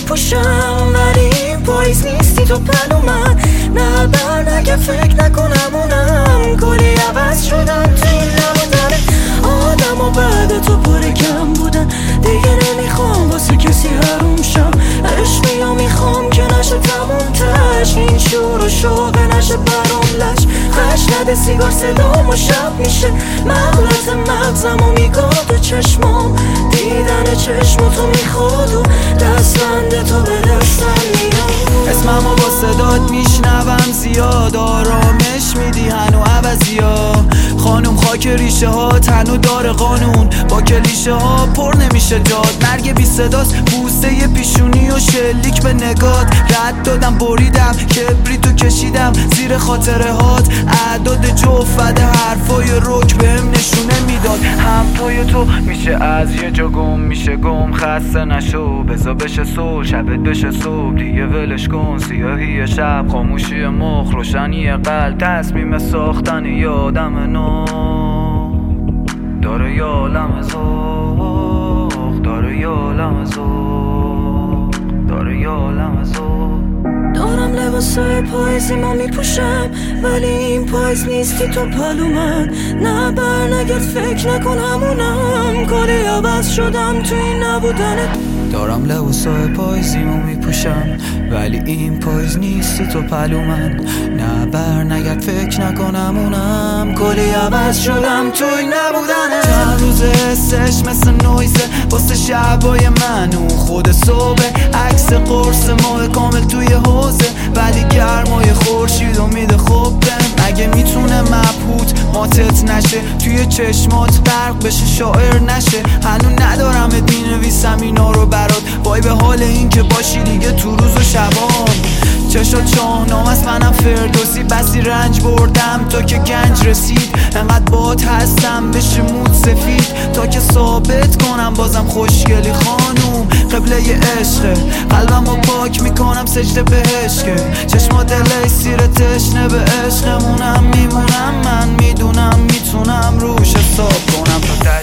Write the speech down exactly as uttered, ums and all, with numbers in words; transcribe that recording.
میپوشم ولی این پاییز نیستی تو پلو من. نه بر نگه فکر نکنم اونم کلی عوض شدن تو این نبودن آدم و بعد تو پر کم بودن. دیگه نمیخوام واسه کسی حروم شم، عشقی ها میخوام که نشه تموم تش. این شور و شوق نشه برام لش، خش نده سیگار صدام و شب میشه مغلط مغزم و میگاه تو چشمام. دیدن چشم تو میخواد و دستبند تو به دستم میاد. اسممو با صدات میشنوم زیاد، آرامش میدی هنو عوضی ها. خانوم خاک ریشه ها تنو داره قانون، با کلیشه ها پر نمیشه جاد. مرگ بی صداست بوسه ی پیشونی و شلیک به نگات. رد دادم بریدم کبریتو کشیدم زیر خاطره هات. اعداد جفت حرفای رک بهم نشونه میداد. هم توی تو میشه از یه جا گم میشه گم. خسته نشو بزا بشه صبح شبت بشه صبح دیگه ولش کن. سیاهی شب خاموشی مخ روشنی قلب تصمیم ساختن یه آدم نو داره یه عالم ذوق داره یه عالم ذوق داره یه عالم ذوق. دارم لباسای پاییزیمو میپوشم ولی این پاییز نیستی تو پلو من. نه بر نگرد فکر نکنم اونم کلی عوض شدم تو این نبودنت. دارم لباسای پاییزیمو میپوشم ولی این پاییز نیستی تو پلو من. نه بر نگرد فکر نکنم اونم کلی عوض شدم تو این نبودنه. چند روز حسش مثل نویزه واسه شبای من. اون خود صبح عکس قرص ماه کامل توی حوزه ولی گرمای خورشید میده خوب بهم. اگه میتونه مبهوت ماتت نشه توی چشمات برق بشه شاعر نشه. هنو ندارم ات مینویسم اینا رو برات وای به حال این که باشی دیگه تو روز و شبام. چشات شاهنام از منم فردوسی بسی رنج بردم تا که گنج رسید. انقدر بات هستم بشه مود سفید تا که ثابت کنم بازم خوشگلی خانوم. قبله ی عشقه قلبمو پاک میکنم سجده بهش که چشما دلش سیر تشنه به عشقمونم میمونم. من میدونم میتونم روش حساب کنم تا